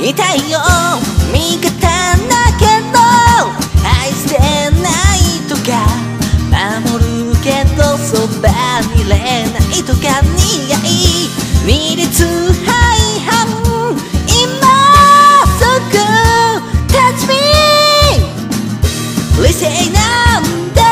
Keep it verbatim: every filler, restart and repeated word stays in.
痛いよ味方だけど愛してないとか守るけどそばにいれないとか苦い二律背反今すぐ Touch me 理性なんだ